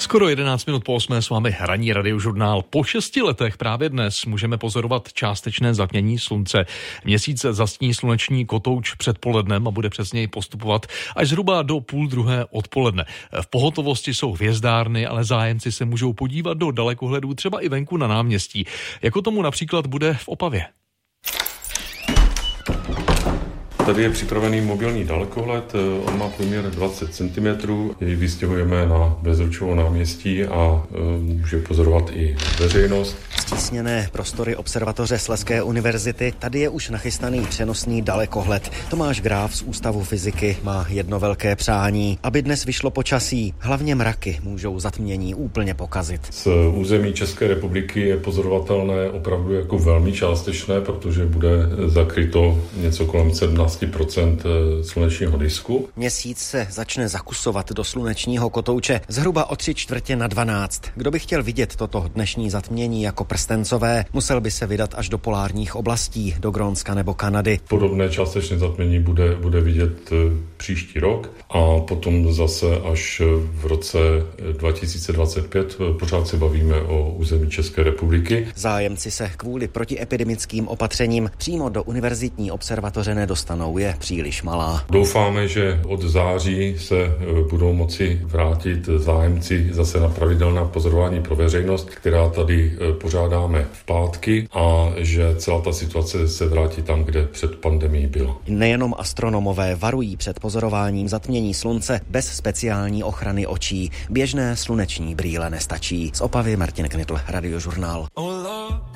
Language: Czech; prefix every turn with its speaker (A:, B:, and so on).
A: Skoro 11 minut po 8 s vámi ranní radiožurnál. Po 6 letech právě dnes můžeme pozorovat částečné zatmění slunce. Měsíc zastíní sluneční kotouč předpolednem a bude přes něj postupovat až zhruba do 12:30 odpoledne. V pohotovosti jsou hvězdárny, ale zájemci se můžou podívat do dalekohledů třeba i venku na náměstí. Jako tomu například bude v Opavě.
B: Tady je připravený mobilní dalekohled, on má průměr 20 cm, jej vystěhujeme na Bezručovo náměstí a může pozorovat i veřejnost.
C: Stísněné prostory observatoře Slezské univerzity, tady je už nachystaný přenosný dalekohled. Tomáš Gráf z Ústavu fyziky má jedno velké přání, aby dnes vyšlo počasí. Hlavně mraky můžou zatmění úplně pokazit.
B: Z území České republiky je pozorovatelné opravdu jako velmi částečné, protože bude zakryto něco kolem 17% slunečního disku.
C: Měsíc se začne zakusovat do slunečního kotouče zhruba o 11:45. Kdo by chtěl vidět toto dnešní zatmění jako prstencové, musel by se vydat až do polárních oblastí, do Grónska nebo Kanady.
B: Podobné částečné zatmění bude vidět příští rok a potom zase až v roce 2025. Pořád se bavíme o území České republiky.
C: Zájemci se kvůli protiepidemickým opatřením přímo do univerzitní observatoře nedostanou, je příliš malá.
B: Doufáme, že od září se budou moci vrátit zájemci zase na pravidelná pozorování pro veřejnost, která tady pořádáme v pátky, a že celá ta situace se vrátí tam, kde před pandemií byla.
C: Nejenom astronomové varují před pozorováním zatmění slunce bez speciální ochrany očí. Běžné sluneční brýle nestačí. Z Opavy Martin Knitl, Radiožurnál.